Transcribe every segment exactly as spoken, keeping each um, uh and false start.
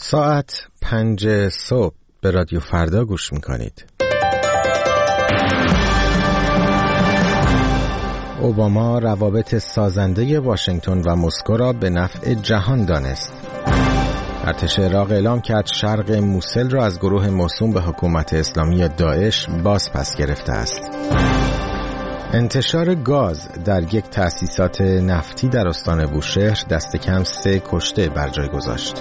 ساعت پنج صبح به رادیو فردا گوش میکنید. اوباما روابط سازنده واشنگتن و مسکو را به نفع جهان دانست. ارتش عراق اعلام کرد شرق موسل را از گروه موسوم به حکومت اسلامی داعش باز پس گرفته است. انتشار گاز در یک تأسیسات نفتی در استان بوشهر دست کم سه کشته بر جای گذاشت.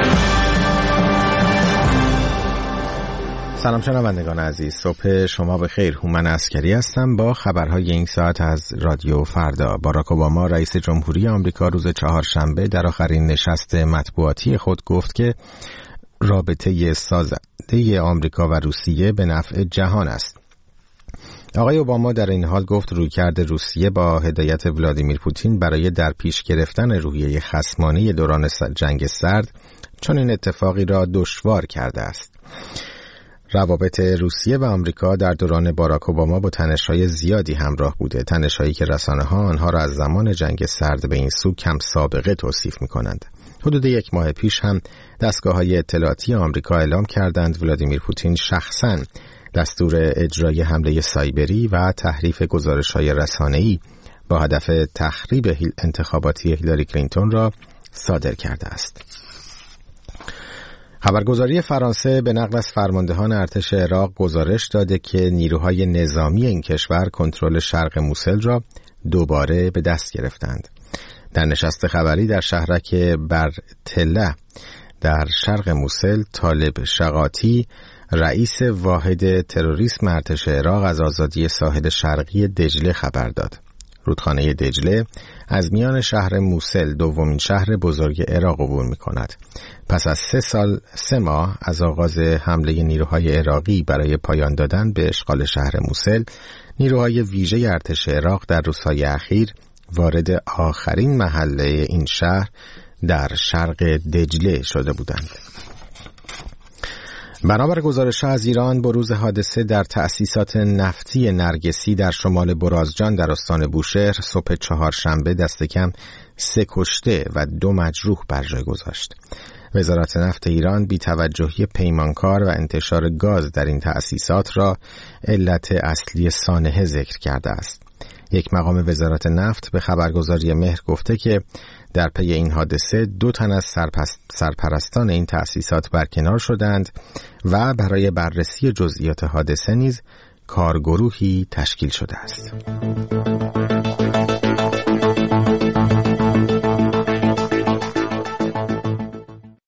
سلام شنوندگان عزیز، صبح شما بخیر. هومن عسکری هستم با خبرهای این ساعت از رادیو فردا. باراک اوباما رئیس جمهوری آمریکا روز چهارشنبه در آخرین نشست مطبوعاتی خود گفت که رابطه سازنده آمریکا و روسیه به نفع جهان است. آقای اوباما در این حال گفت رویکرد روسیه با هدایت ولادیمیر پوتین برای در پیش گرفتن روحیه خصمانه دوران جنگ سرد چون این اتفاقی را دشوار کرده است. روابط روسیه و آمریکا در دوران باراک اوباما با تنش‌های زیادی همراه بوده، تنش‌هایی که رسانه‌ها آنها را از زمان جنگ سرد به این سو کم سابقه توصیف می‌کنند. حدود یک ماه پیش هم دستگاه‌های اطلاعاتی آمریکا اعلام کردند ولادیمیر پوتین شخصاً دستور اجرای حمله سایبری و تحریف گزارش‌های رسانه‌ای با هدف تخریب انتخاباتی هیلاری کلینتون را صادر کرده است. خبرگزاری فرانسه به نقل از فرماندهان ارتش عراق گزارش داده که نیروهای نظامی این کشور کنترل شرق موسل را دوباره به دست گرفتند. در نشست خبری در شهرک برتله در شرق موسل، طالب شقاطی رئیس واحد تروریسم ارتش عراق از آزادی ساحل شرقی دجله خبر داد. رودخانه دجله از میان شهر موسل دومین شهر بزرگ عراق عبور می کند. پس از سه سال سه ماه از آغاز حمله نیروهای عراقی برای پایان دادن به اشغال شهر موسل، نیروهای ویژه ارتش عراق در روزهای اخیر وارد آخرین محله این شهر در شرق دجله شده بودند. بنابر گزارش‌ها از ایران، بروز حادثه در تأسیسات نفتی نرگسی در شمال برازجان در استان بوشهر صبح چهارشنبه دست کم سه کشته و دو مجروح بر جای گذاشت. وزارت نفت ایران بی‌توجهی پیمانکار و انتشار گاز در این تأسیسات را علت اصلی سانحه ذکر کرده است. یک مقام وزارت نفت به خبرگزاری مهر گفته که در پی این حادثه دو تن از سرپرستان این تأسیسات برکنار شدند و برای بررسی جزئیات حادثه نیز کارگروهی تشکیل شده است.